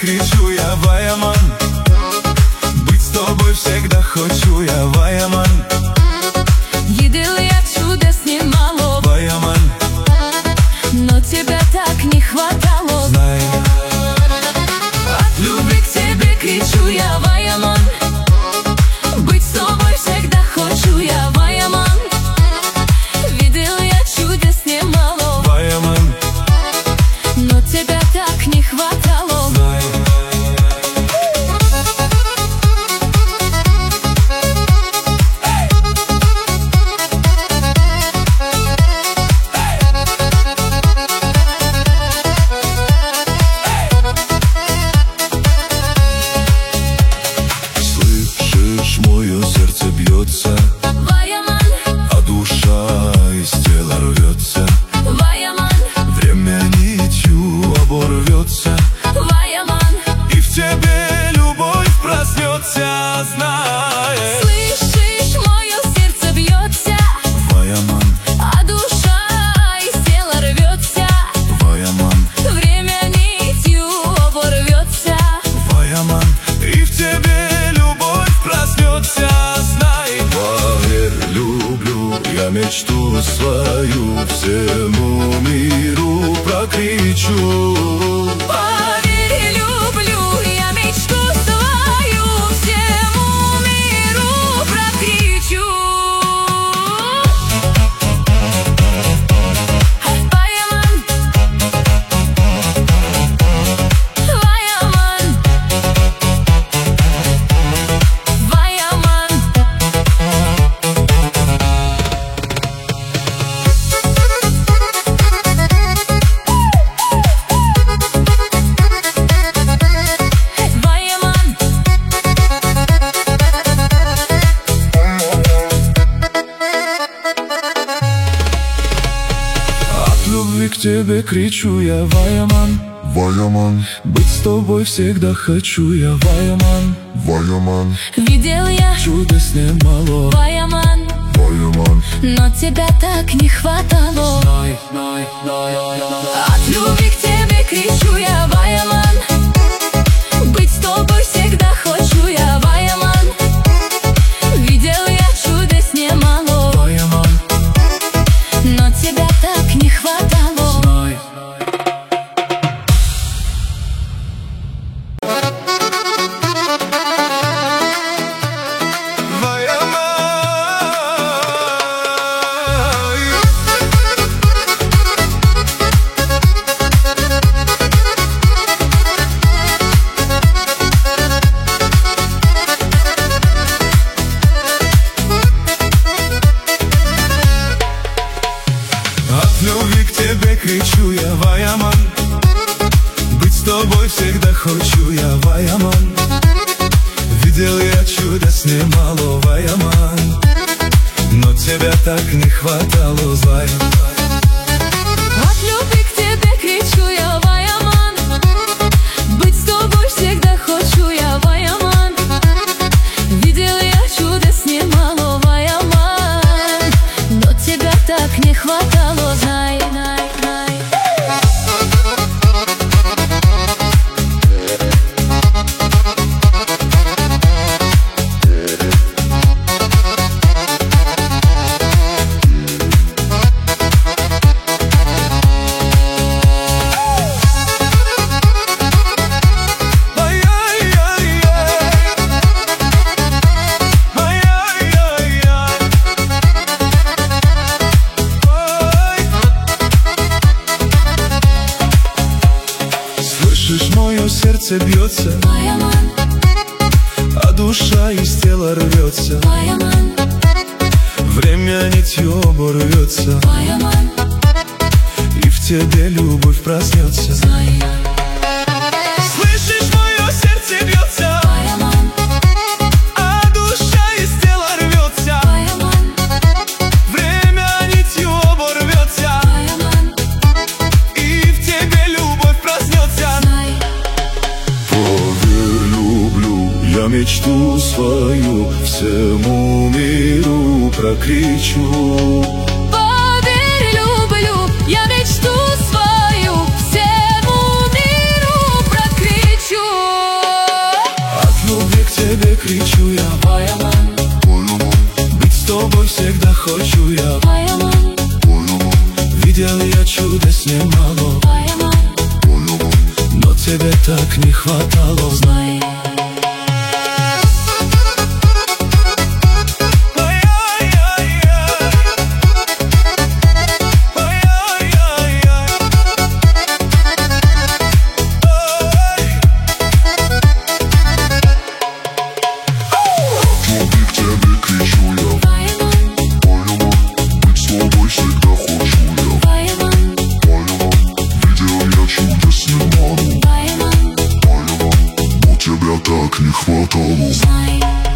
кричу я, Ваяман. Быть с тобой всегда хочу я, Ваяман. Видел я чудес немало, Ваяман, но тебя так не хватало. знай, От любви к тебе кричу я, Ваяман. Быть с тобой всегда хочу я, Ваяман. Видел я чудес немало, Ваяман, но тебя так не хватало. знай. Слышишь, мое сердце бьется, Ваяман, а душа из тела рвется. Ваяман, Время нитью оборвется, Ваяман. и в тебе любовь проснется, знаешь. Слышишь, мое сердце бьется, Ваяман, а душа из тела рвется. Ваяман, Время нитью оборвется. Ваяман, и в тебе любовь проснется, знай. Поверь, люблю я мечту свою, всему миру прокричу. Поверь, люблю я мечту свою, всему миру прокричу. Ваяман, Ваяман, Ваяман. Ваяман, От любви к тебе кричу я, Ваяман. Ваяман, Быть с тобой всегда хочу я, Ваяман. Ваяман, видел я Чудес немало, Ваяман, Ваяман, но тебя так не хватало. знай. От любви к тебе кричу я, Ваяман. Быть с тобой всегда хочу я, Ваяман. Видел я чудес немало, Ваяман, но тебя так не хватало. знай. От любви к тебе кричу я, Ваяман. Быть с тобой всегда хочу я, Ваяман. Видел я чудес немало, Ваяман, но тебя так не хватало, знай. От любви к тебе кричу я, Ваяман. Быть с тобой всегда хочу я, Ваяман. Видел я чудес немало, Ваяман, но тебя так не хватало, знай. Слышишь, мое сердце бьется, Ваяман, а душа из тела рвется. Ваяман, Время нитью оборвется, Ваяман, и в тебе любовь проснется. знай. Слышишь, мое сердце бьется, Ваяман, а душа из тела рвется. Ваяман, Время нитью оборвется, Ваяман, и в тебе любовь проснется. знай. поверь, люблю я мечту свою, всему миру прокричу. Поверь, люблю я мечту свою, всему миру прокричу. Видел я чудес немало, Ваяман, но тебе так не хватало. Знай, любви к тебе кричу я. Ваяман, Ваяман, быть с тобой всегда хочу я. Ваяман, Ваяман, видел я чудес немало. Ваяман, Ваяман, но тебя так не хватало. знай.